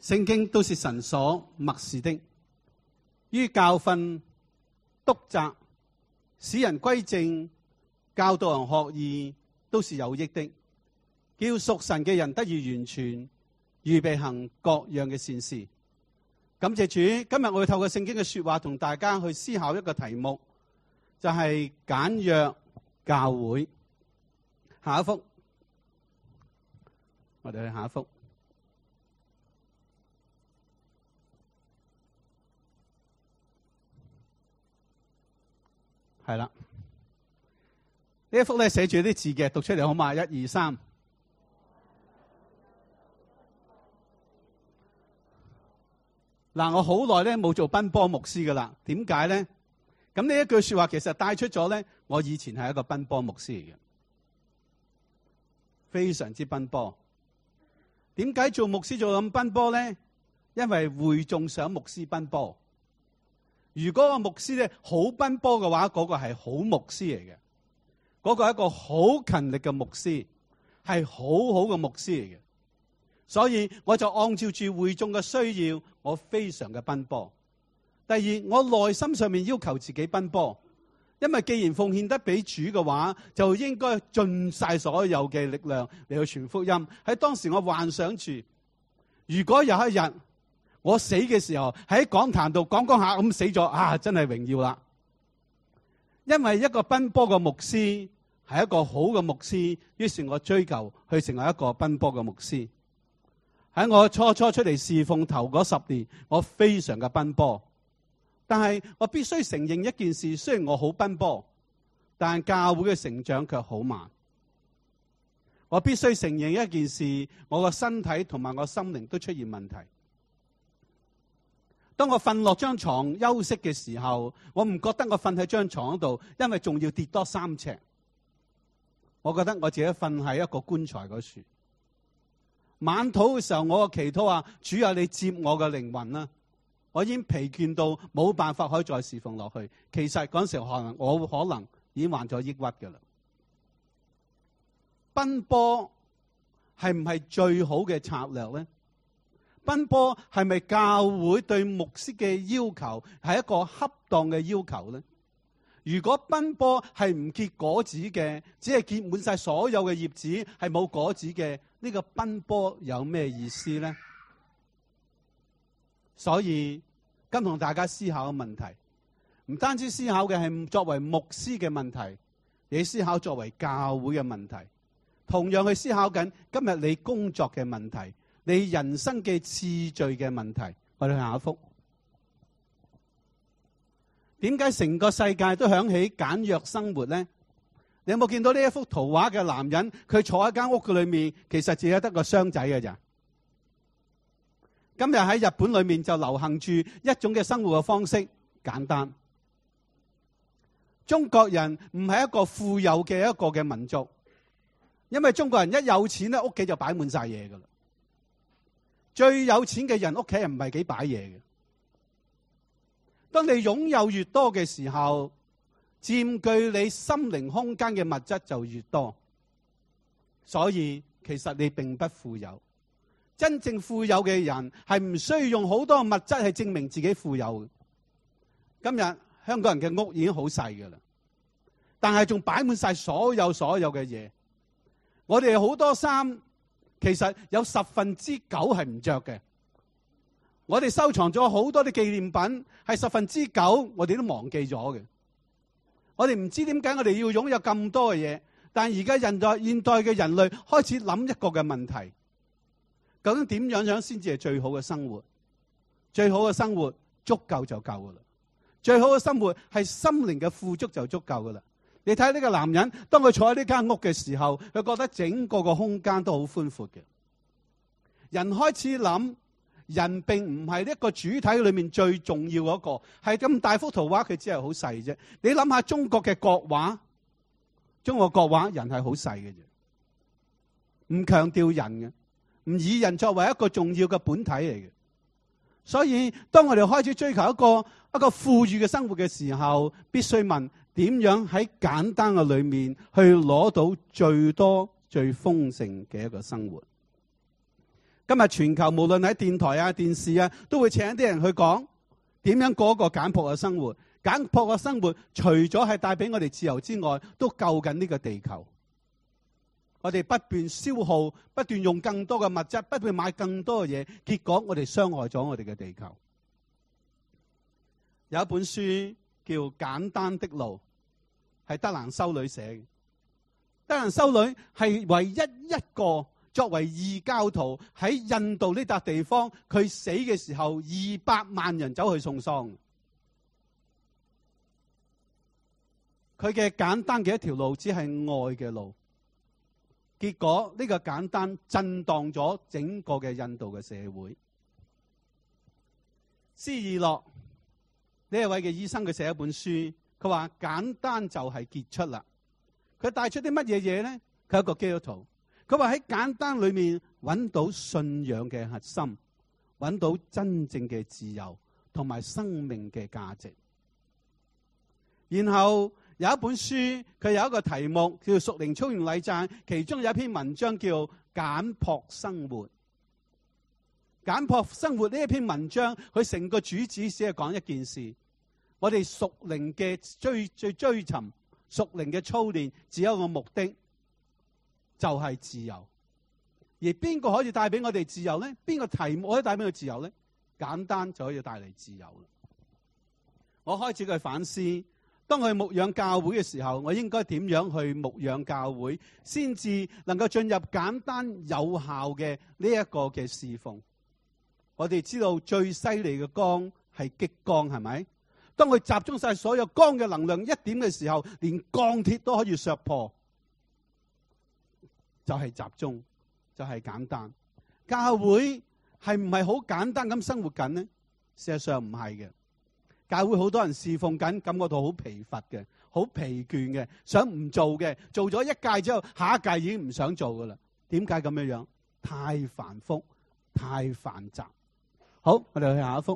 聖經都是神所默示的，於教訓、督責、使人歸正、教導人學義，都是有益的，叫屬神嘅人得以完全，預備行各樣嘅善事。感謝主，今日我會透過聖經嘅說話同大家去思考一個題目，就係簡約教會。下一幅，我哋去下一幅。係啦，呢一幅咧寫住啲字嘅，讀出嚟好嘛？1、2、3。嗱，我好耐咧冇做奔波牧師噶啦，點解咧？咁呢一句說話其實帶出咗咧，我以前係一個奔波牧師嚟嘅，非常之奔波。點解做牧師做咁奔波咧？因為會眾想牧師奔波。如果個牧師咧好奔波嘅話，嗰個係好牧師嚟嘅，嗰個係一個好勤力嘅牧師，係好好嘅牧師嚟嘅。所以我就按照住會眾嘅需要，我非常嘅奔波。第二，我內心上面要求自己奔波，因為既然奉獻得俾主嘅話，就應該盡晒所有嘅力量嚟去傳福音。喺當時我幻想住，如果有一日我死嘅時候喺講壇度講下咁死咗啊，真係榮耀啦！因為一個奔波嘅牧師係一個好嘅牧師，於是我追求去成為一個奔波嘅牧師。喺我初初出嚟侍奉頭嗰10年，我非常嘅奔波。但係我必須承認一件事，雖然我好奔波，但教會嘅成長卻好慢。我必須承認一件事，我個身體同埋我心靈都出現問題。當我瞓落張床休息嘅時候，我唔覺得我瞓喺張床度，因為仲要跌多3尺。我覺得我自己瞓喺一個棺材嗰處。晚禱嘅時候，我個祈禱話：主啊，你接我嘅靈魂啦！我已經疲倦到冇辦法可以再侍奉落去。其實嗰陣時候我可能已經患咗抑鬱㗎啦。奔波係唔係最好嘅策略咧？奔波係咪教會對牧師嘅要求係一個恰當嘅要求咧？如果奔波係唔結果子嘅，只係結滿晒所有嘅葉子，係冇果子嘅，呢個奔波有咩意思咧？所以今同大家思考嘅問題，唔單止思考嘅係作為牧師嘅問題，你思考作為教會嘅問題，同樣去思考緊今日你工作嘅問題，你人生嘅次序嘅問題。我哋去下一幅。點解成個世界都響起簡約生活咧？你有冇見到呢一幅圖畫嘅男人？佢坐喺間屋嘅裏面，其實只係得個箱仔嘅咋。今日喺日本裏面就流行住一種嘅生活嘅方式，簡單。中國人唔係一個富有嘅一個嘅民族，因為中國人一有錢咧，屋企就擺滿晒嘢噶啦。最有錢嘅人屋企人唔係幾擺嘢嘅。當你擁有越多嘅時候，佔據你心靈空間嘅物質就越多。所以其實你並不富有。真正富有嘅人係唔需要用好多物質去證明自己富有。今日香港人嘅屋已經好細噶啦，但係仲擺滿晒所有嘅嘢。我哋好多衫，其實有9%係唔着嘅。我哋收藏咗好多啲紀念品，係9%我哋都忘記咗嘅。我哋唔知點解我哋要擁有咁多嘅嘢，但係而家現代嘅人類開始諗一個嘅問題：究竟點樣先至係最好嘅生活？最好嘅生活足夠就夠噶啦。最好嘅生活係心靈嘅富足就足夠噶啦。你睇呢個男人，當佢坐喺呢間屋嘅時候，佢覺得整個個空間都好寬闊嘅。人開始諗。人並唔係一個主體裏面最重要嗰個，係咁大幅圖畫，佢只係好細啫。你諗下中國嘅國畫，中國國畫人係好細嘅啫，唔強調人嘅，唔以人作為一個重要嘅本體嚟嘅。所以當我哋開始追求一個富裕嘅生活嘅時候，必須問點樣喺簡單嘅裏面去攞到最多最豐盛嘅一個生活。 今日全球無論喺電台啊、電視啊，都會請一啲人去講點樣過一個簡樸嘅生活。簡樸嘅生活，除咗係帶俾我哋自由之外，都救緊呢個地球。我哋不斷消耗，不斷用更多嘅物質，不斷買更多嘅嘢，結果我哋傷害咗我哋嘅地球。有一本書叫《簡單的路》，係德蘭修女寫嘅。德蘭修女係唯一一個作為異教徒喺印度呢笪地方，佢死嘅時候200萬人走去送喪。佢嘅簡單嘅一條路，只係愛嘅路。結果呢個簡單震盪咗整個嘅印度嘅社會。斯爾洛呢一位嘅醫生，佢寫一本書，佢話簡單就係傑出啦。佢帶出啲乜嘢嘢咧？佢係一個基督徒，佢話喺簡單裏面揾到信仰嘅核心，揾到真正嘅自由同埋生命嘅價值。然後有一本書，佢有一個題目叫《屬靈操練禮讚》，其中有一篇文章叫《簡樸生活》。簡樸生活呢一篇文章，佢成個主旨只係講一件事：我哋屬靈嘅追尋、屬靈嘅操練，只有一個目的，就係自由。而邊個可以帶俾我哋自由呢？邊個題目可以帶俾佢自由呢？簡單就可以帶嚟自由啦。我開始去反思。當我去牧養教會嘅時候，我應該點樣去牧養教會，先至能夠進入簡單有效嘅呢一個嘅侍奉？我哋知道最犀利嘅光係激光，係咪？當佢集中晒所有光嘅能量一點嘅時候，連鋼鐵都可以削破。就係集中，就係簡單。教會係唔係好簡單咁生活緊呢？事實上唔係嘅。教會好多人侍奉緊，感覺到好疲乏嘅，好疲倦嘅，想唔做嘅，做咗一屆之後，下一屆已經唔想做噶啦。點解咁樣樣？太繁複，太繁雜。好，我哋去下一幅。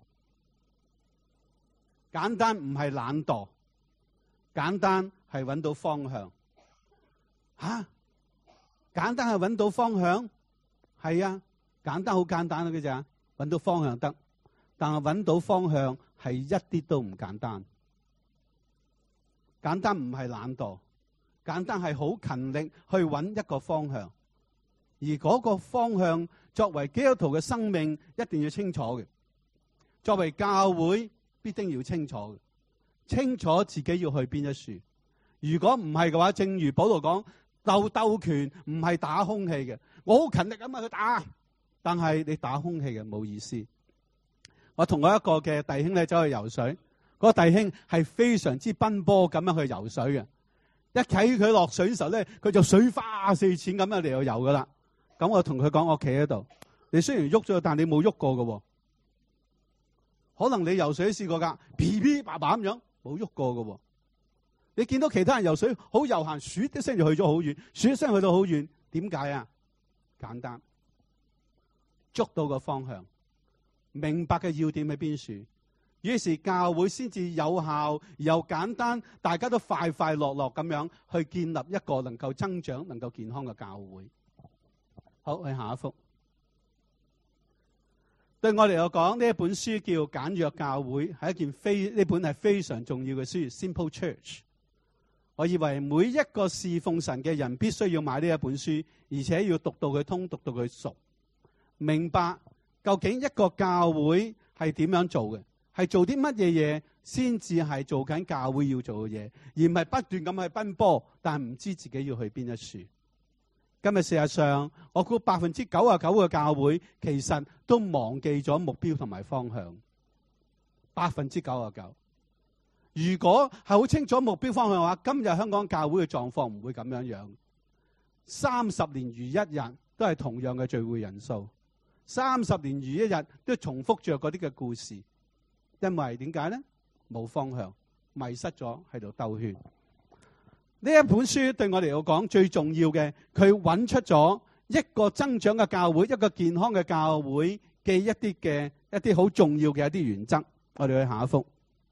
簡單唔係懶惰，簡單係揾到方向。簡單係揾到方向？係啊，簡單好簡單嘅咋，揾到方向得，但係揾到方向係一啲都唔簡單。簡單唔係懶惰，簡單係好勤力去揾一個方向。而嗰個方向作為基督徒嘅生命一定要清楚嘅，作為教會必定要清楚嘅，清楚自己要去邊一處。如果唔係嘅話，正如保羅講，鬥拳唔係打空氣嘅。我好勤力咁去打，但係你打空氣嘅冇意思。我同我一個嘅弟兄咧走去游水，嗰個弟兄係非常之奔波咁樣去游水嘅。一睇佢落水嘅時候咧，佢就水花四濺咁樣嚟去游噶啦。咁我同佢講，我企喺度，你雖然喐咗，但你冇喐過嘅。可能你游水試過噶，噼噼啪啪咁樣冇喐過嘅。你見到其他人游水好悠閒，唰一聲就去咗好遠，唰一聲去到好遠。點解啊？簡單，捉到個方向，明白嘅要點喺邊處，於是教會先至有效又簡單，大家都快快樂樂咁樣去建立一個能夠增長、能夠健康嘅教會。好，去下一幅。對我嚟講，呢一本書叫《簡約教會》，係一件呢本係非常重要嘅書。Simple Church。我以為每一個侍奉神嘅人必須要買呢一本書，而且要讀到佢通，讀到佢熟，明白究竟一個教會係點樣做嘅，係做啲乜嘢嘢先至係做緊教會要做嘅嘢，而唔係不斷咁去奔波，但係唔知自己要去邊一處。今日事實上，我估99%嘅教會其實都忘記咗目標同埋方向。99%。如果係好清楚目標方向嘅話，今日香港教會嘅狀況唔會咁樣樣。30年如一日都係同樣嘅聚會人數，30年如一日都重複着嗰啲嘅故事。因為點解呢？冇方向，迷失咗喺度兜圈。呢一本書對我嚟講最重要嘅，佢揾出咗一個增長嘅教會，一個健康嘅教會嘅一啲好重要嘅一啲原則。我哋去下一幅。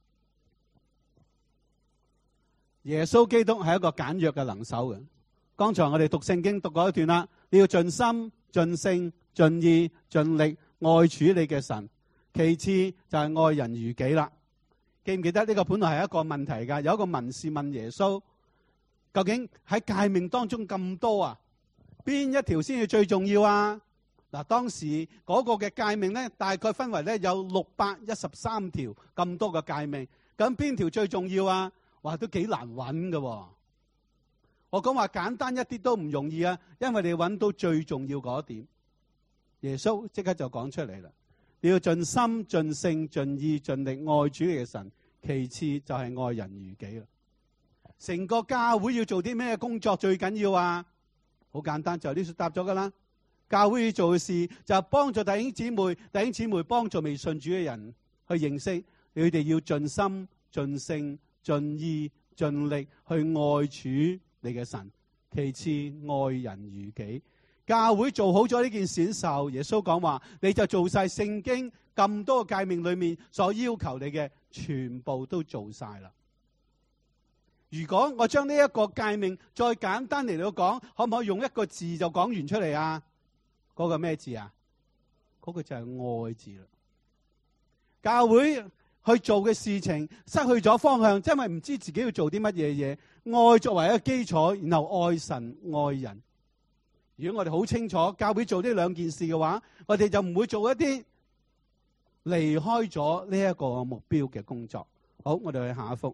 耶穌基督係一個簡約嘅能手嘅。剛才我哋讀聖經讀過一段啦，你要盡心、盡性、 盡意盡力愛主你嘅神，其次就係愛人如己啦。記唔記得呢個本來係一個問題㗎？有一個文士問耶穌，究竟喺誡命當中咁多啊，邊一條先係最重要啊？嗱，當時嗰個嘅誡命咧，大概分為咧有613條咁多嘅誡命，咁邊條最重要啊？哇，都幾難揾㗎喎。我講話簡單一啲都唔容易啊，因為你揾到最重要嗰一點。耶穌即刻就講出嚟啦，你要盡心、盡性、盡意、盡力愛主你嘅神，其次就係愛人如己啦。成個教會要做啲咩工作最緊要啊？好簡單，就係呢度答咗噶啦。教會要做嘅事就係幫助弟兄姊妹幫助未信主嘅人去認識，你哋要盡心、盡性、盡意、盡力去愛主你嘅神，其次愛人如己。教會做好咗呢件事時候，耶穌講話，你就做晒聖經咁多個誡命裏面所要求你嘅，全部都做晒啦。如果我將呢一個誡命再簡單嚟到講，可唔可以用一個字就講完出嚟啊？嗰個咩字啊？嗰個就係愛字啦。教會去做嘅事情失去咗方向，因為唔知自己要做啲乜嘢嘢。愛作為一個基礎，然後愛神愛人。如果我哋好清楚教會做呢兩件事嘅話，我哋就唔會做一啲離開咗呢一個目標嘅工作。好，我哋去下一幅。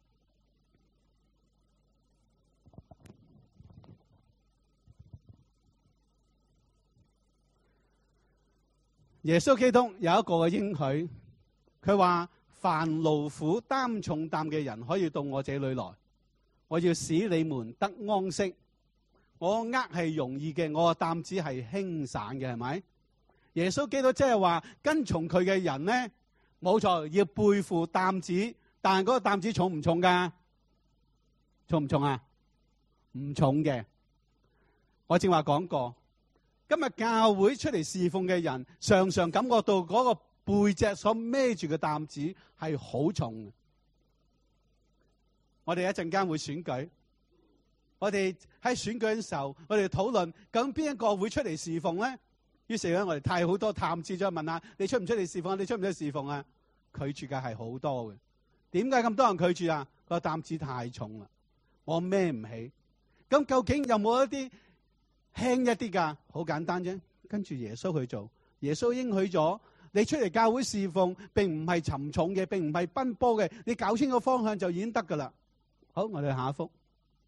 耶穌基督有一個嘅應許，佢話凡勞苦擔重擔嘅人可以到我這裏來，我要使你們得安息。我軛係容易嘅，我嘅擔子係輕省嘅，係咪？耶穌基督即係話跟從佢嘅人咧，冇錯，要背負擔子，但係嗰個擔子重唔重噶？重唔重啊？唔重嘅。我正話講過，今日教會出嚟侍奉嘅人，常常感覺到嗰個背脊所孭住嘅擔子係好重嘅。我哋一陣間會選舉，我哋喺選舉嘅時候，我哋討論咁邊一個會出嚟侍奉咧？於是咧，我哋派好多探子再問下你出唔出嚟侍奉？你出唔出嚟侍奉啊？拒絕嘅係好多嘅。點解咁多人拒絕啊？個擔子太重啦，我孭唔起。咁究竟有冇一啲輕一啲噶？好簡單啫，跟住耶穌去做。耶穌應許咗，你出嚟教會侍奉，並唔係沉重嘅，並唔係奔波嘅，你搞清個方向就已經得噶啦。好，我哋下一幅。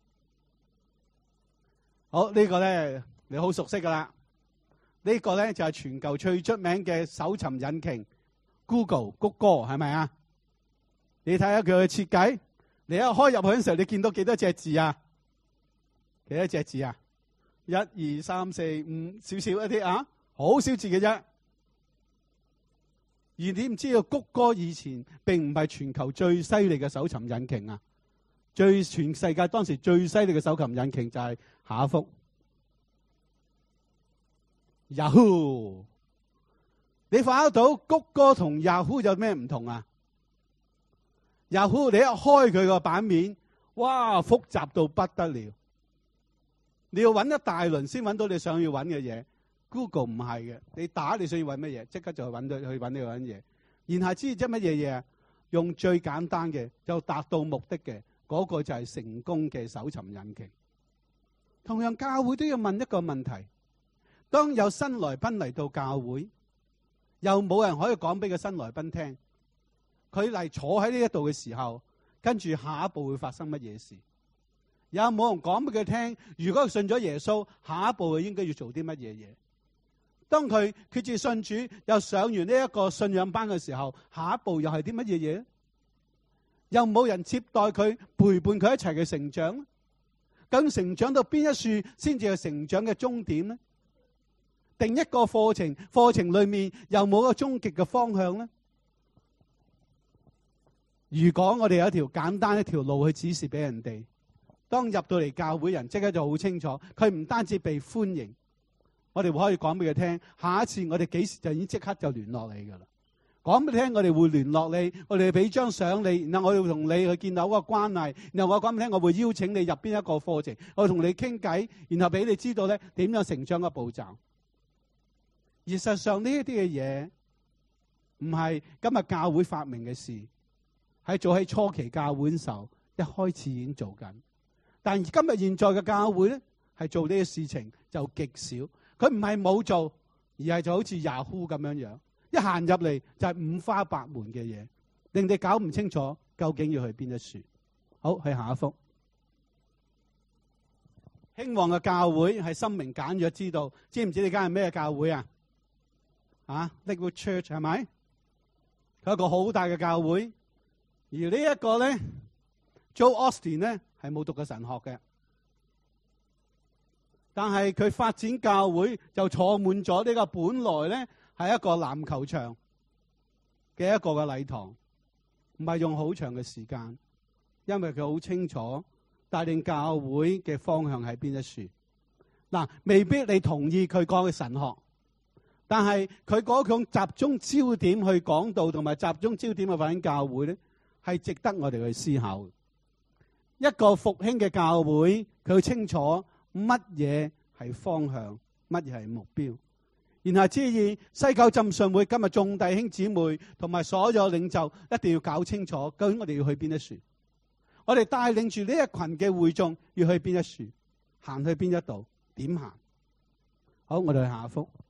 好，呢個咧你好熟悉噶啦。呢個咧就係全球最出名嘅搜尋引擎 Google 谷歌，係咪啊？你睇下佢嘅設計，你一開入去嘅時候，你見到幾多隻字啊？幾多隻字啊？1、2、3、4、5，少少一啲啊，好少字嘅啫。而你唔知道谷歌以前並唔係全球最犀利嘅搜尋引擎啊！全世界當時最犀利嘅搜尋引擎就係下一幅 Yahoo。你發覺到谷歌同 Yahoo 有咩唔同啊？Yahoo 你一開佢個版面，哇，複雜到不得了。你要揾一大輪先揾到你想要揾嘅嘢。Google 唔係嘅，你打你想要揾乜嘢，即刻就揾到去揾呢個嘢。然後知即係乜嘢嘢啊？用最簡單嘅就達到目的嘅，嗰個就係成功嘅搜尋引擎。同樣教會都要問一個問題：當有新來賓嚟到教會，又冇人可以講俾個新來賓聽，佢嚟坐喺呢一度嘅時候，跟住下一步會發生乜嘢事？有冇人講俾佢聽？如果佢信咗耶穌，下一步佢應該要做啲乜嘢嘢？當佢決志信主，又上完呢一個信仰班嘅時候，下一步又係啲乜嘢嘢？又冇人接待佢，陪伴佢一齊嘅成長？咁成長到邊一處先至係成長嘅終點呢？定一個課程裏面又冇個終極嘅方向呢？如果我哋有一條簡單一條路去指示俾人哋，當入到嚟教會人即刻就好清楚，佢唔單止被歡迎，我哋可以講俾佢聽，下一次我哋幾時就已經即刻就聯絡你噶啦。講俾你聽，我哋會聯絡你，我哋俾張相你，然後我哋會同你去建立一個關係，然後我講俾你聽，我會邀請你入邊一個課程，我會同你傾偈，然後俾你知道咧點樣成長嘅步驟。 而實際上呢一啲嘅嘢唔係今日教會發明嘅事，喺早喺初期教會嘅時候一開始已經做緊。但今日現在嘅教會咧，係做呢啲事情就極少。佢唔係冇做，而係就好似 Yahoo 咁樣樣，一行入嚟就係五花八門嘅嘢，令你搞唔清楚究竟要去邊一處。好，去下一幅。興旺嘅教會係深明簡約之道，知唔知你間係咩教會啊？Lakewood Church 係咪？佢一個好大嘅教會，而呢一個咧 Joel Osteen 咧係冇讀過神學嘅，但係佢發展教會就坐滿咗呢個本來咧係一個籃球場嘅一個嘅禮堂，唔係用好長嘅時間，因為佢好清楚帶領教會嘅方向喺邊一處。嗱，未必你同意佢講嘅神學，但係佢嗰種集中焦點去講道同埋集中焦點去發展教會咧，係值得我哋去思考嘅。一個復興嘅教會，佢清楚乜嘢係方向，乜嘢係目標。然後至於西九浸信會今日眾弟兄姊妹同埋所有領袖一定要搞清楚，究竟我哋要去邊一處？我哋帶領住呢一群嘅會眾要去邊一處？行去邊一度？點行？好，我哋去下一幅。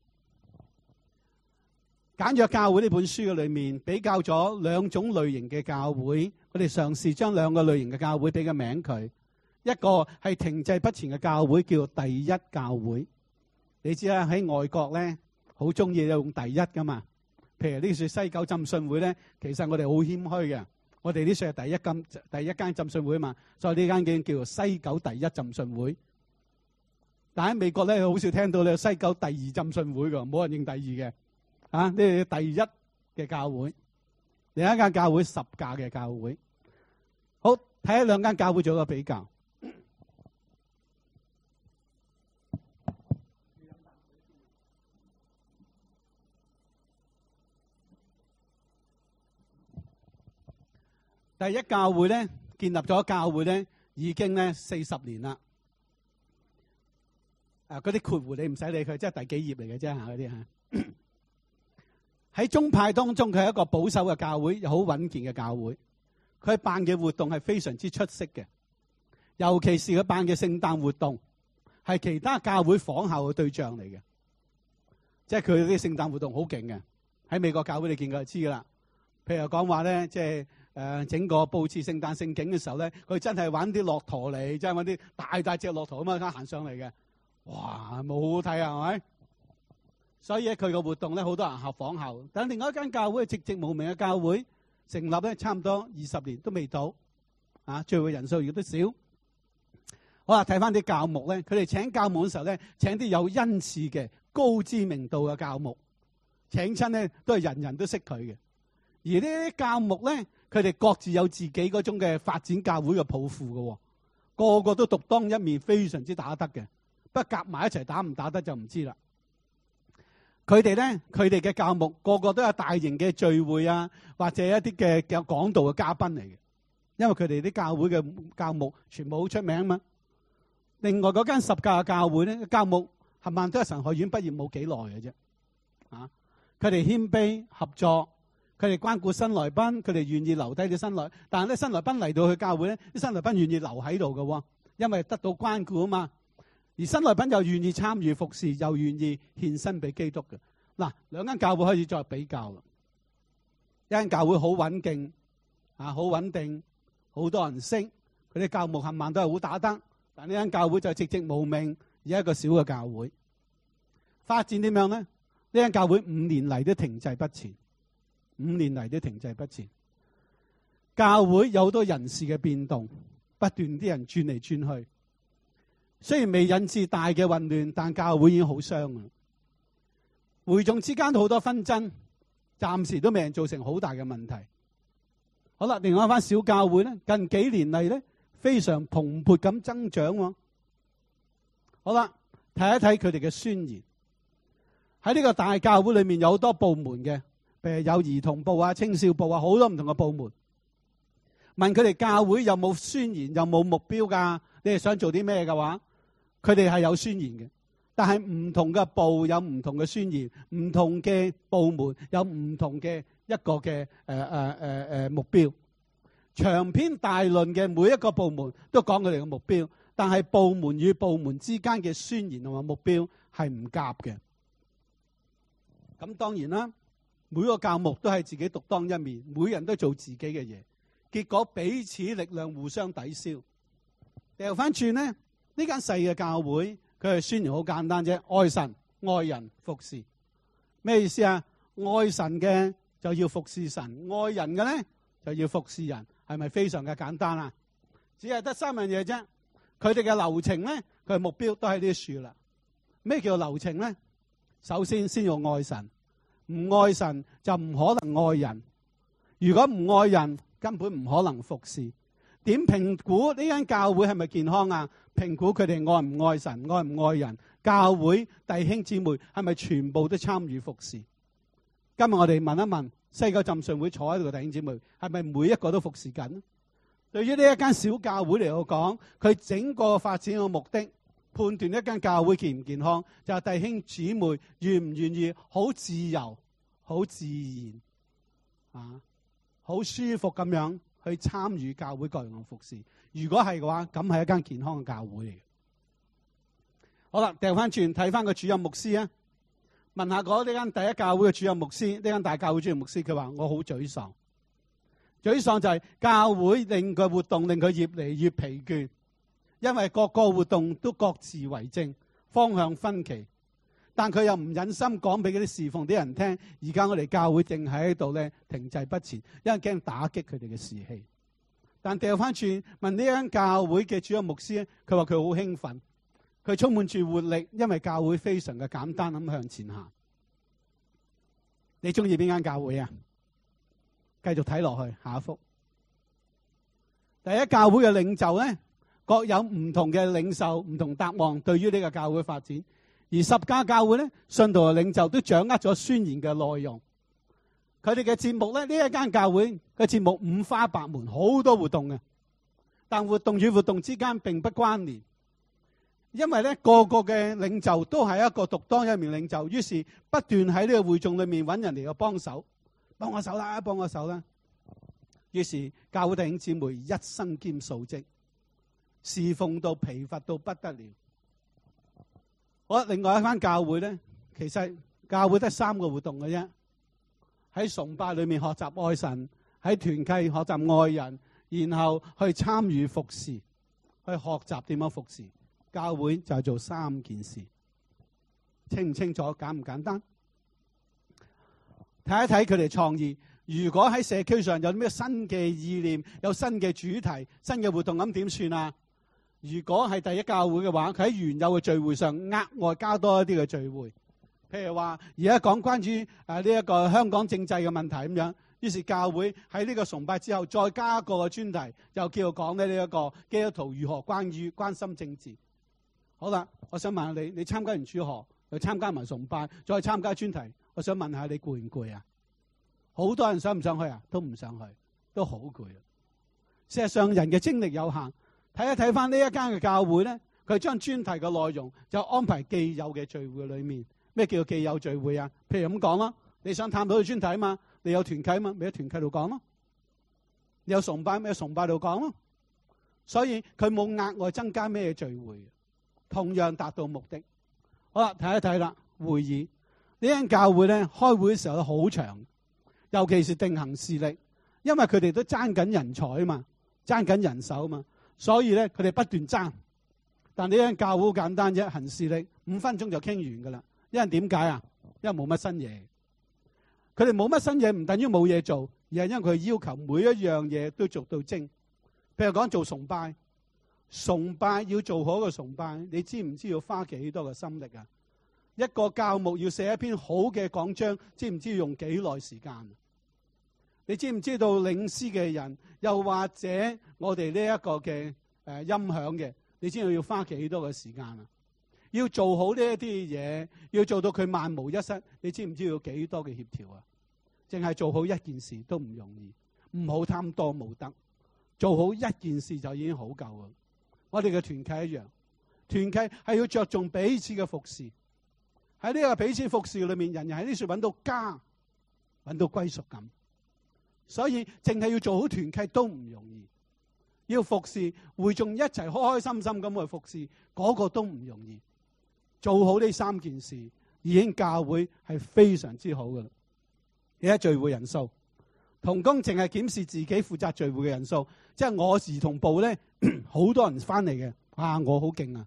簡約教會呢本書嘅裏面比較咗兩種類型嘅教會，我哋嘗試將兩個類型嘅教會俾個名佢。一個係停滯不前嘅教會，叫第一教會。你知啦，喺外國咧好中意用第一噶嘛。譬如呢處西九浸信會咧，其實我哋好謙虛嘅，我哋呢處係第一間浸信會啊嘛，所以呢間叫做西九第一浸信會。但喺美國咧，好少聽到你西九第二浸信會噶，冇人認第二嘅。呢係第一嘅教會，另一間教會10架嘅教會。好，睇下兩間教會做一個比較。第一教會咧，建立咗教會咧，已經咧40年啦。嗰啲括弧你唔使理佢，即係第幾頁嚟嘅啫嚇，嗰啲嚇。喺宗派當中，佢係一個保守嘅教會，又好穩健嘅教會。佢辦嘅活動係非常之出色嘅，尤其是佢辦嘅聖誕活動，係其他教會仿效嘅對象嚟嘅。即係佢啲聖誕活動好勁嘅，喺美國教會你見過就知噶啦。譬如講話咧，即係整個佈置聖誕聖景嘅時候咧，佢真係玩啲駱駝嚟，即係揾啲大隻駱駝咁樣行上嚟嘅。哇，冇好睇啊，係咪？所以咧，佢個活動咧，好多人仿效。但另外一間教會係寂寂無名嘅教會，成立咧差唔多20年都未到，聚會人數亦都少。好啦，睇翻啲教牧咧，佢哋請教牧嘅時候咧，請啲有恩賜嘅高知名度嘅教牧，請親咧都係人人都識佢嘅。而呢啲教牧咧，佢哋各自有自己嗰種嘅發展教會嘅抱負嘅，個個都獨當一面，非常之打得嘅。不過夾埋一齊打唔打得就唔知啦。佢哋咧，佢哋嘅教牧個個都有大型嘅聚會啊，或者一啲嘅講道嘅嘉賓嚟嘅。因為佢哋啲教會嘅教牧全部好出名嘛。另外嗰間10架嘅教會咧，教牧冚唪唥都係神學院畢業冇幾耐嘅啫。佢哋謙卑合作，佢哋關顧新來賓，佢哋願意留低啲新來。但係咧，新來賓嚟到去教會咧，啲新來賓願意留喺度嘅喎，因為得到關顧啊嘛。而新來賓又願意參與服侍，又願意獻身俾基督嘅。嗱，兩間教會開始再比較啦。一間教會好穩健，好穩定，好多人識，佢啲教牧冚唪唥都係好打得。但呢間教會就寂寂無名，而一個小嘅教會。發展點樣咧？呢間教會5年嚟都停滯不前，5年嚟都停滯不前。教會有好多人事嘅變動，不斷啲人轉嚟轉去。雖然未引致大嘅混亂，但教會已經好傷啦。會眾之間好多紛爭，暫時都未人造成好大嘅問題。好啦，另外一番小教會咧，近幾年嚟咧非常蓬勃咁增長喎。好啦，睇一睇佢哋嘅宣言。喺呢個大教會裏面有好多部門嘅，譬如有兒童部啊、青少部啊，好多唔同嘅部門。問佢哋教會有冇宣言，有冇目標㗎？你哋想做啲咩嘅話？佢哋係有宣言嘅， 但係唔同嘅部有唔同嘅宣言，唔同嘅部門有唔同嘅一個嘅目標。長篇大論嘅每一個部門都講佢哋嘅目標，但係部門與部門之間嘅宣言同埋目標係唔夾嘅。咁當然啦，每個教牧都係自己獨當一面，每人都做自己嘅嘢，結果彼此力量互相抵消。掉翻轉呢，呢間細嘅教會佢係宣言好簡單啫，愛神、愛人、服侍。咩意思啊？愛神嘅就要服侍神，愛人嘅咧就要服侍人，係咪非常嘅簡單啊？只係得3樣嘢啫。佢哋嘅流程咧，佢嘅目標都喺呢啲樹啦。咩叫流程咧？首先要愛神，唔愛神就唔可能愛人。如果唔愛人，根本唔可能服侍。點評估呢間教會係咪健康啊？評估佢哋愛唔愛神、愛唔愛人。教會弟兄姊妹係咪全部都參與服侍？今日我哋問一問西九浸信會坐喺度嘅弟兄姊妹，係咪每一個都服侍緊？對於呢一間小教會嚟講，佢整個發展嘅目的，判斷一間教會健唔健康，就係弟兄姊妹願唔願意好自由、好自然、好舒服咁樣去參與教會各樣嘅服侍。如果係嘅話，咁係一間健康嘅教會嚟嘅。好啦，掉翻轉睇翻個主任牧師啊，問下嗰呢間第一教會嘅主任牧師，呢間大教會主任牧師，佢話我好沮喪。沮喪就係教會令佢活動令佢越嚟越疲倦，因為各個活動都各自為政，方向分歧。但佢又唔忍心講俾嗰啲侍奉啲人聽，而家我哋教會正喺度咧停滯不前，因為驚打擊佢哋嘅士氣。但掉翻轉問呢間教會嘅主任牧師，佢話佢好興奮，佢充滿住活力，因為教會非常嘅簡單咁向前行。你中意邊間教會啊？繼續睇落去，下一幅。第一教會嘅領袖咧，各有唔同嘅領袖，唔同答案對於呢個教會發展。而10家教會咧，信徒嘅領袖都掌握咗宣言嘅內容。佢哋嘅節目咧，呢一間教會嘅節目五花八門，好多活動嘅。但活動與活動之間並不關聯，因為咧個個嘅領袖都係一個獨當一面領袖，於是不斷喺呢個會眾裏面揾人嚟個幫手。幫我手啦，幫我手啦。於是教會弟兄姊妹一身兼數職，侍奉到疲乏到不得了。好，另外一間教會咧，其實教會得3個活動嘅啫。喺崇拜裏面學習愛神，喺團契學習愛人，然後去參與服侍，去學習點樣服侍。教會就係做3件事，清唔清楚？簡唔簡單？睇一睇佢哋創意。如果喺社區上有啲咩新嘅意念，有新嘅主題、新嘅活動，咁點算啊？如果係第一教會嘅話，佢喺原有嘅聚會上額外加多一啲嘅聚會，譬如話而家講關於呢一個香港政制嘅問題咁樣，於是教會喺呢個崇拜之後再加一個專題，就叫做講呢一個基督徒如何關心政治。好啦，我想問下你參加完主學，又參加埋崇拜，再參加專題，我想問下你攰唔攰啊？好多人想唔想去啊？都唔想去，都好攰啊！事實上，人嘅精力有限。睇一睇翻呢一間嘅教會咧，佢將專題嘅內容就安排既有嘅聚會裏面。咩叫既有聚會啊？譬如咁講咯，你想探討嘅專題啊嘛，你有團契啊嘛，咪喺團契度講咯。你有崇拜咪喺崇拜度講咯。所以佢冇額外增加咩聚會，同樣達到目的。好啦，睇一睇啦，會議呢間教會咧，開會嘅時候都好長，尤其是定行事曆，因為佢哋都爭緊人才啊嘛，爭緊人手啊嘛。所以咧，佢哋不斷爭。但呢間教會好簡單啫，行事曆5分鐘就傾完噶啦。因為點解啊？因為冇乜新嘢。佢哋冇乜新嘢，唔等於冇嘢做，而係因為佢要求每一樣嘢都做到精。譬如講做崇拜，崇拜要做好個崇拜，你知唔知要花幾多嘅心力啊？一個教牧要寫一篇好嘅講章，知唔知要用幾耐時間？你知唔知道領詩嘅人，又或者我哋呢一個嘅音響嘅，你知道要花幾多嘅時間啊？要做好呢一啲嘢，要做到佢萬無一失，你知唔知要幾多嘅協調啊？淨係做好一件事都唔容易，唔好貪多冇得，做好一件事就已經好夠啦。我哋嘅團契一樣， 團契係要着重彼此嘅服侍。喺呢個彼此服侍裏面，人人喺呢處揾到家，揾到歸屬感。所以淨係要做好團契都唔容易，要服侍會眾一齊開開心心咁去服侍，嗰個都唔容易。做好呢3件事，已經教會係非常之好噶啦。而家聚會人數，同工淨係檢視自己負責聚會嘅人數，即係我兒童部咧，好多人翻嚟嘅，我好勁啊！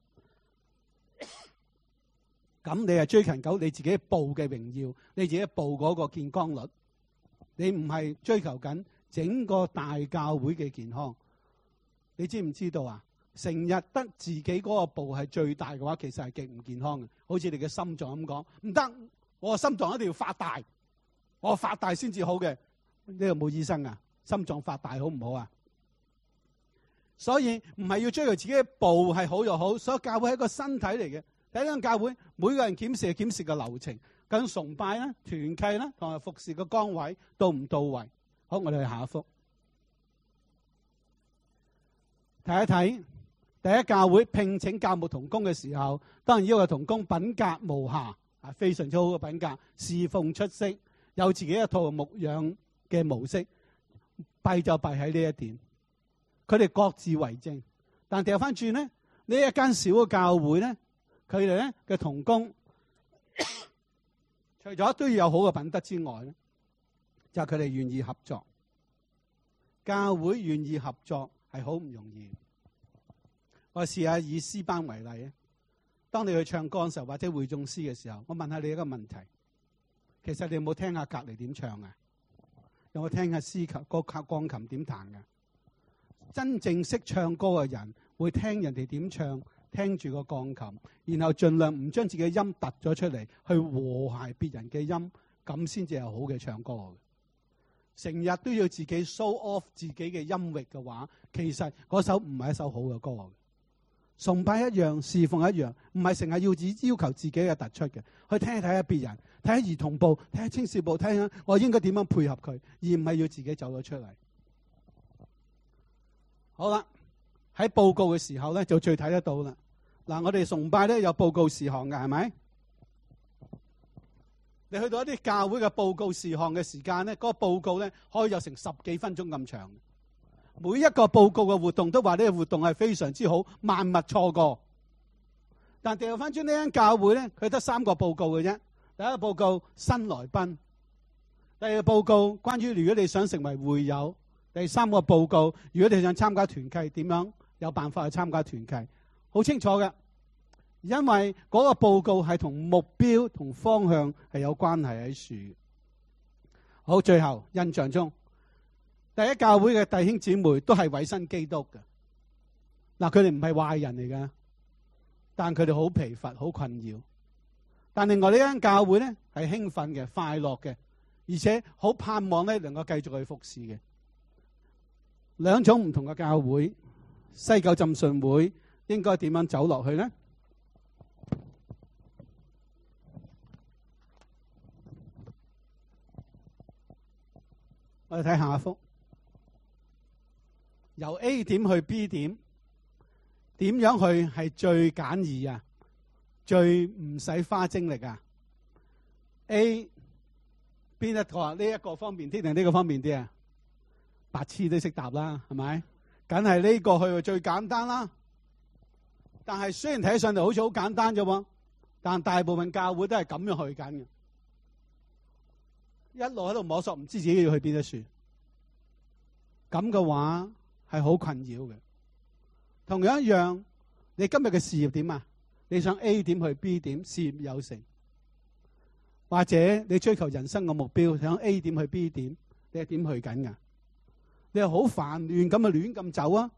咁你係追求緊你自己部嘅榮耀，你自己部嗰個健康率，你唔係追求緊整個大教會嘅健康。你知唔知道啊？成日得自己嗰個部係最大嘅話，其實係極唔健康嘅。好似你嘅心臟咁講，唔得，我心臟一定要發大，我發大先至好嘅。呢度冇醫生啊，心臟發大好唔好啊？所以唔係要追求自己嘅部係好又好，所以教會係一個身體嚟嘅。第一間教會，每個人檢視個流程，跟崇拜啦、團契啦，同埋服侍個崗位到唔到位。好，我哋去下一幅睇一睇。第一教會聘請教牧同工嘅時候，當然要求同工品格無瑕，非常之好嘅品格，侍奉出色，有自己一套牧養嘅模式。弊就弊喺呢一點，佢哋各自為政。但掉翻轉咧，呢一間小嘅教會咧，佢哋咧嘅同工，除咗都要有好嘅品德之外咧，就係佢哋願意合作。教會願意合作係好唔容易。我試下以詩班為例啊。當你去唱歌嘅時候，或者會眾詩嘅時候，我問下你一個問題：其實你有冇聽下隔離點唱啊？有冇聽下司琴個鋼琴點彈㗎？真正識唱歌嘅人會聽人哋點唱，聽住個鋼琴，然後盡量唔將自己嘅音突咗出嚟，去和諧別人嘅音，咁先至係好嘅唱歌嘅。成日都要自己 show off 自己嘅音域嘅話，其實嗰首唔係一首好嘅歌。崇拜一樣，侍奉一樣，唔係成日要求自己嘅突出嘅，去睇下別人，睇下兒童部，睇下青少部，睇下我應該點樣配合佢，而唔係要自己走咗出嚟。好啦，喺報告嘅時候咧，就最睇得到啦。嗱，我哋崇拜咧有報告事項嘅，係咪？你去到一啲教會嘅報告事項嘅時間咧，嗰個報告咧可以有成10幾分鐘咁長。每一個報告嘅活動都話呢個活動係非常之好，萬勿錯過。但掉翻轉呢間教會咧，佢得3個報告嘅啫。第一個報告新來賓，第二個報告關於如果你想成為會友，第3個報告如果你想參加團契，點樣有辦法去參加團契，好清楚嘅。因為嗰個報告係同目標同方向係有關係喺處。好，最後印象中，第一教會嘅弟兄姊妹都係委身基督嘅。嗱，佢哋唔係壞人嚟㗎，但佢哋好疲乏、好困擾。但另外呢間教會咧係興奮嘅、快樂嘅，而且好盼望咧能夠繼續去服侍嘅。兩種唔同嘅教會，西九浸信會應該點樣走落去咧？我哋睇下一幅，由 A 點去 B 點，點樣去係最簡易啊？最唔使花精力啊 ？A 邊一個啊？呢一個方便啲定呢個方便啲啊？白痴都識答啦，係咪？梗係呢個去最簡單啦。但係雖然睇上嚟好似好簡單啫喎，但大部分教會都係咁樣去緊嘅。一路喺度摸索，唔知自己要去邊一處，咁嘅話係好困擾嘅。同樣一樣，你今日嘅事業點啊？你想 A 點去 B 點，事業有成，或者你追求人生嘅目標，想 A 點去 B 點，你係點去緊噶？你係好煩亂咁啊，亂咁走啊！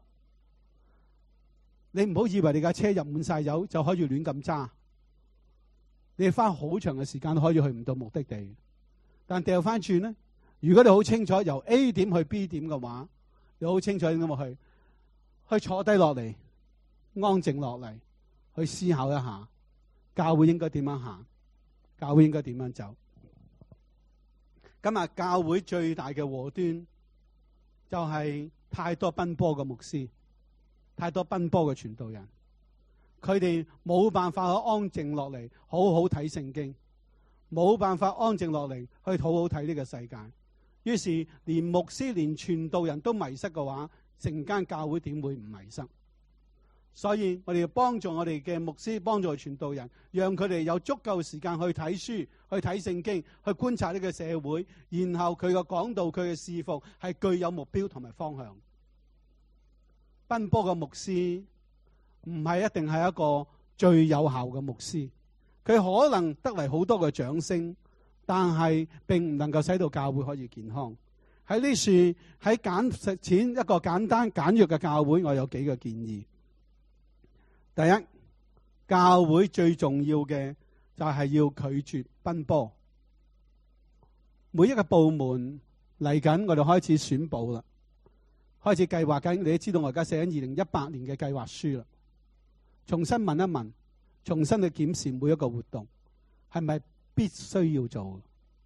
你唔好以為你架車入滿晒油就可以亂咁揸，你花好長嘅時間都可以去唔到目的地。但掉翻轉咧，如果你好清楚由 A 點去 B 點嘅話，你好清楚點樣去坐低落嚟，安靜落嚟，去思考一下教會應該點樣行，教會應該點樣走。今日教會最大嘅禍端就係太多奔波嘅牧師，太多奔波嘅傳道人， 佢哋冇辦法去安靜落嚟，好好睇聖經，冇辦法安靜落嚟去好好睇呢個世界。於是連牧師、連傳道人都迷失嘅話，成間教會點會唔迷失？所以我哋要幫助我哋嘅牧師，幫助傳道人，讓佢哋有足夠時間去睇書、去睇聖經、去觀察呢個社會，然後佢嘅講道、佢嘅侍奉係具有目標同埋方向。奔波嘅牧師唔係一定係一個最有效嘅牧師，佢可能得嚟好多嘅掌聲，但係並唔能夠使到教會可以健康。喺呢處喺實踐一個簡單簡約嘅教會，我有幾個建議。第一，教會最重要嘅就係要拒絕奔波。每一個部門嚟緊，我哋開始選部啦，開始計劃緊。你都知道我而家寫緊2018年嘅計劃書啦。重新問一問，重新去檢視每一個活動係咪必須要做？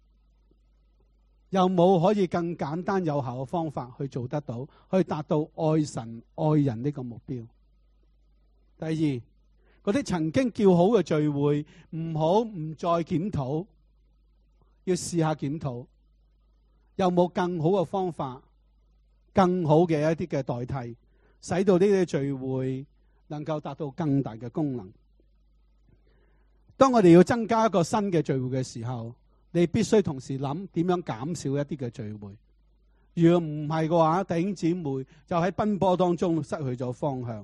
有冇可以更簡單有效嘅方法去做得到，去達到愛神愛人呢個目標？第二，嗰啲曾經叫好嘅聚會，唔再檢討，要試下檢討，有冇更好嘅方法，更好嘅一啲嘅代替，使到呢啲聚會能夠達到更大嘅功能。當我哋要增加一個新嘅聚會嘅時候，你必須同時諗點樣減少一啲嘅聚會。如果唔係嘅話，弟兄姊妹就喺奔波當中失去咗方向。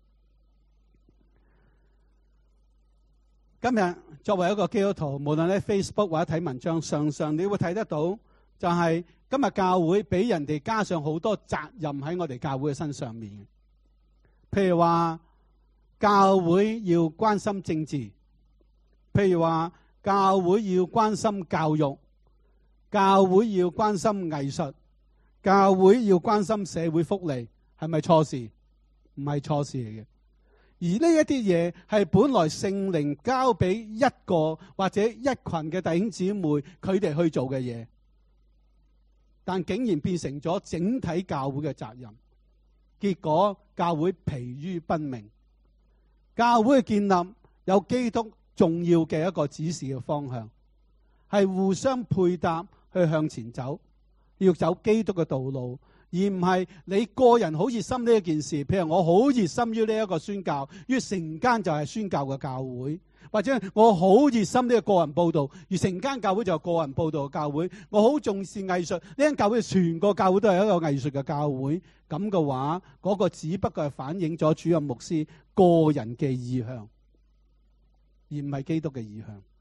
今日作為一個基督徒，無論喺 Facebook 或者睇文章，常常你會睇得到，就係今日教會俾人哋加上好多責任喺我哋教會嘅身上面。譬如話教會要關心政治，譬如話教會要關心教育，教會要關心藝術，教會要關心社會福利，係咪錯事？唔係錯事嚟嘅。而呢一啲嘢係本來聖靈交俾一個或者一群嘅弟兄姊妹佢哋去做嘅嘢，但竟然變成咗整體教會嘅責任。結果教會疲於奔命。教會嘅建立有基督重要嘅一個指示嘅方向，係互相配搭去向前走，要走基督嘅道路，而唔係你個人好熱心呢一件事。譬如我好熱心於呢一個宣教，於成間就係宣教嘅教會；或者我好熱心呢個個人報道，而成間教會就係個人報道嘅教會。我好重視藝術，呢間教會全個教會都係一個藝術嘅教會。咁嘅話，嗰個只不過係反映咗主任牧師個人嘅意向，而唔係基督嘅意向。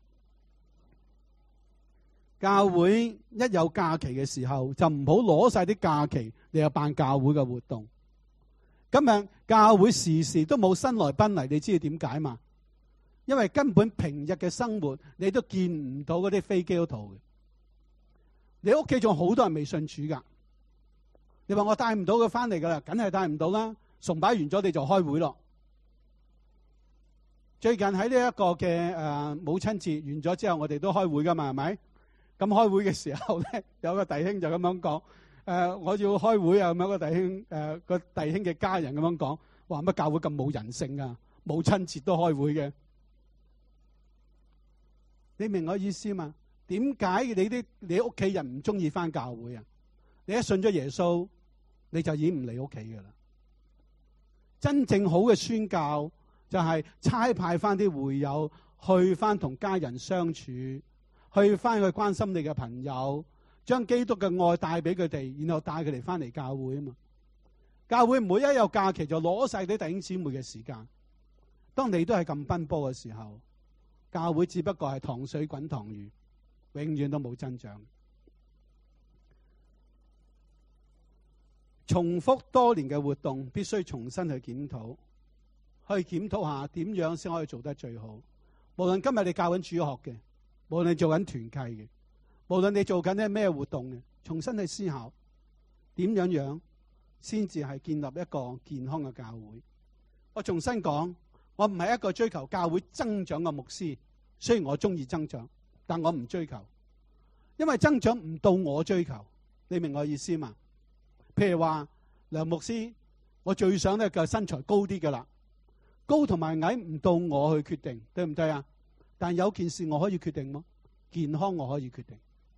教會一有假期嘅時候，就唔好攞晒啲假期嚟去辦教會嘅活動。今日教會時時都冇新來賓嚟，你知道點解嘛？因為根本平日嘅生活你都見唔到嗰啲非基督徒嘅。你屋企仲好多人未信主噶，你話我帶唔到佢翻嚟噶啦，梗係帶唔到啦。崇拜完咗你就開會咯。最近喺呢一個嘅母親節完咗之後，我哋都開會噶嘛，係咪？咁開會嘅時候咧，有個弟兄就咁樣講，我要開會啊！咁樣個弟兄，個弟兄嘅家人咁樣講，話乜教會咁冇人性啊？母親節都開會嘅，你明我意思嘛？點解你屋企人唔中意翻教會啊？你一信咗耶穌，你就已經唔嚟屋企噶啦。真正好嘅宣教就係差派翻啲會友去翻同家人相處。去翻去關心你嘅朋友，將基督嘅愛帶俾佢哋，然後帶佢哋翻嚟教會啊嘛。教會唔會一有假期就攞晒啲弟兄姊妹嘅時間。當你都係咁奔波嘅時候，教會只不過係糖水滾糖魚，永遠都冇增長。重複多年嘅活動必須重新去檢討，去檢討下點樣先可以做得最好。無論今日你教緊主學嘅，無論你做緊團契嘅，無論你做緊啲咩活動嘅，重新去思考點樣先至係建立一個健康嘅教會。我重新講，我唔係一個追求教會增長嘅牧師，雖然我中意增長，但我唔追求，因為增長唔到我追求。你明我意思嘛？譬如話梁牧師，我最想咧個身材高啲噶啦， 高同埋矮唔到我去決定，對唔對啊？但有件事我可以決定嗎？健康我可以決定，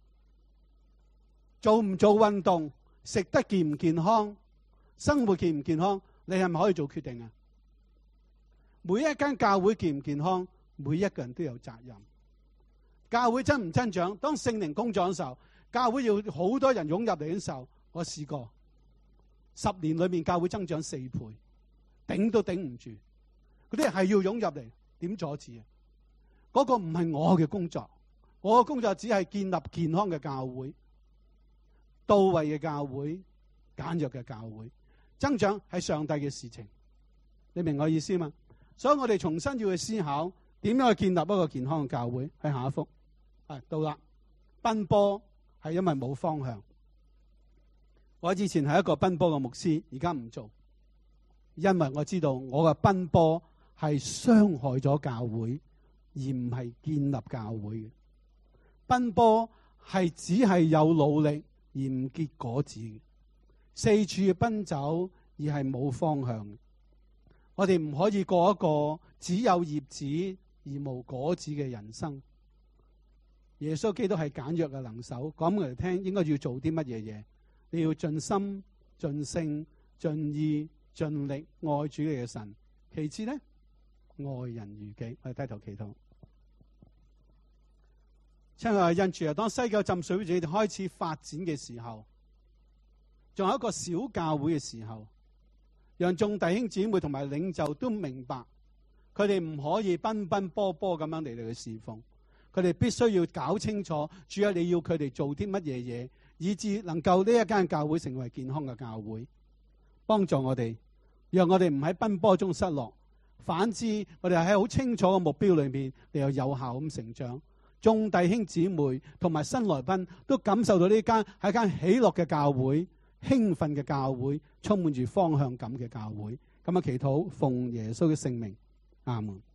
做唔做運動，食得健唔健康，生活健唔健康，你係咪可以做決定啊？每一間教會健唔健康，每一個人都有責任。教會增唔增長，當聖靈工作嘅時候，教會要好多人湧入嚟嘅時候，我試過10年裏面教會增長4倍，頂都頂唔住。嗰啲人係要湧入嚟，點阻止啊？嗰個唔係我嘅工作，我嘅工作只係建立健康嘅教會、到位嘅教會、簡約嘅教會。增長係上帝嘅事情，你明我意思嘛？所以我哋重新要去思考點樣去建立一個健康嘅教會。喺下一幅，到啦。奔波係因為冇方向。我以前係一個奔波嘅牧師，而家唔做，因為我知道我嘅奔波係傷害咗教會，而唔係建立教會嘅。奔波係只係有努力而唔結果子嘅，四處奔走而係冇方向嘅。我哋唔可以過一個只有葉子而無果子嘅人生。耶穌基督係簡約嘅能手，講俾我哋聽應該要做啲乜嘢嘢。你要盡心、盡性、盡意、盡力愛主你嘅神。其次呢，愛人如己。我哋低頭祈禱。親愛嘅恩主啊，當西九浸水會開始發展嘅時候，仲有一個小教會嘅時候，讓眾弟兄姊妹同埋領袖都明白，佢哋唔可以奔奔波波咁樣嚟到去侍奉，佢哋必須要搞清楚，主啊，你要佢哋做啲乜嘢嘢，以致能夠呢一間教會成為健康嘅教會，幫助我哋，讓我哋唔喺奔波中失落，反之我哋喺好清楚嘅目標裏面，你又有效咁成長。眾弟兄姊妹同埋新來賓都感受到呢間係間喜樂嘅教會，興奮嘅教會，充滿住方向感嘅教會。咁啊，祈禱奉耶穌嘅聖名，阿門。